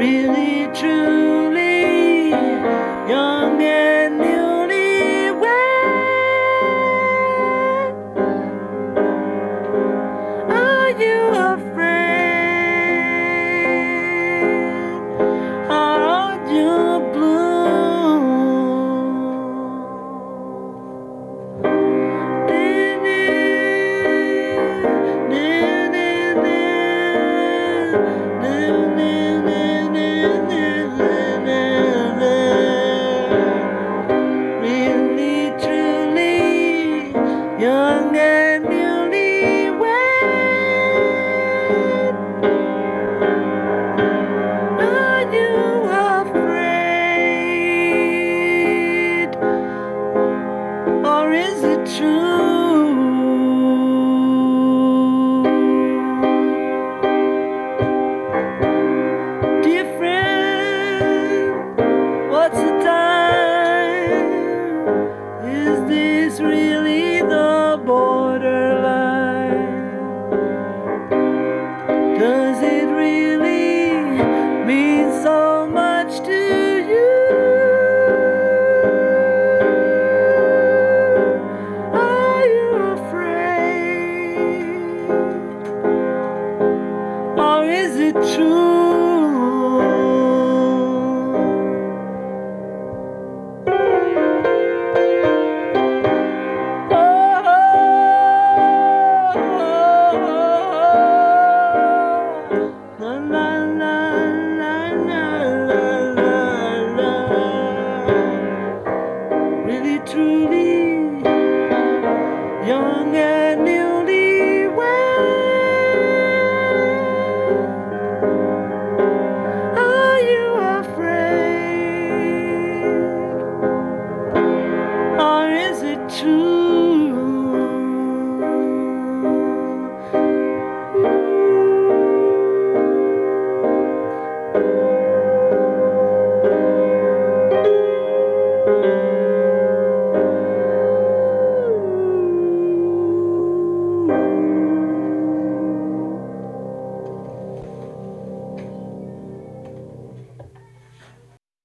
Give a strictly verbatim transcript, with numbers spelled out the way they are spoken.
really truly young and newlywed? Are you afraid? Are you blue? Really, truly, young and newlywed. Are you afraid? Or is it true? Dear friend, what's the time? Is this really the borderline? Does it really mean so much to you? Are you afraid? Or is it true? Na na